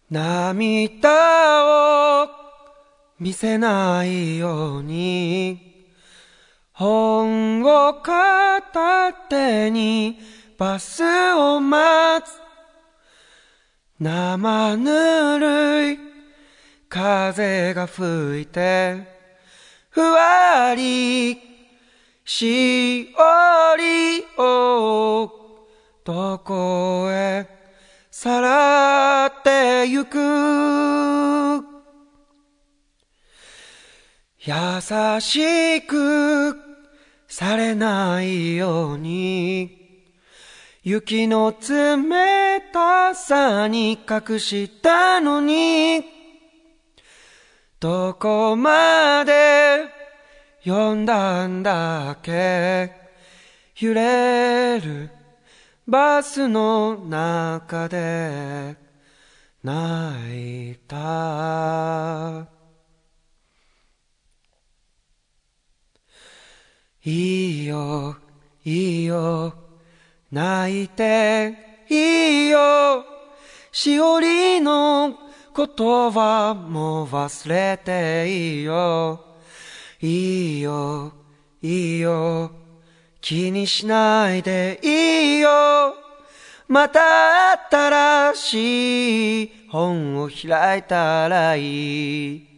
涙を見せないように本を片手にバスを待つ。生ぬるい風が吹いてふわりしおりをどこへさらってゆく。優しくされないように雪の冷たさに隠したのに、どこまで読んだんだっけ。揺れるバスの中で泣いた。いいよいいよ泣いていいよ、しおりのことはもう忘れていいよ。いいよいいよ気にしないでいいよ、また新しい本を開いたらいい。